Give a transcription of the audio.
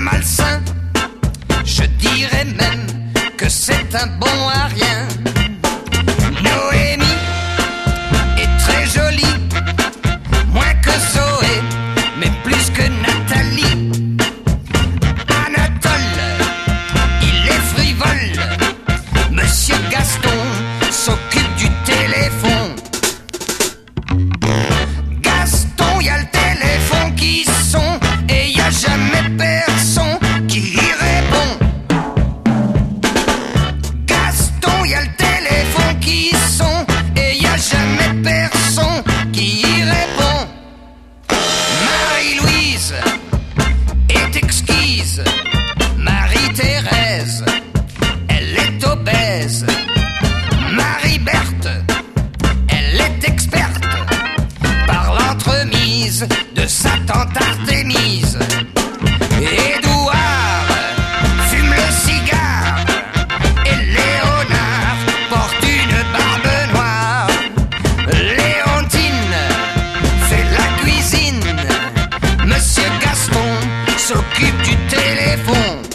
malsain. Je dirais même que c'est un bon à rien. Noémie est très jolie, moins que Zoé, mais plus que Nathalie. Anatole, il est frivole. Monsieur Gaston s'occupe du téléphone. Gaston, y a le téléphone qui sonne et y a jamais personne qui y répond. Gaston, y a le téléphone qui sonne et y a jamais personne qui y répond. Marie-Louise est exquise. Marie-Thérèse, elle est obèse. Marie-Berthe, elle est experte par l'entremise de sa tante Artémise. Édouard fume le cigare et Léonard porte une barbe noire. Léontine fait la cuisine. Monsieur Gaston s'occupe du téléphone.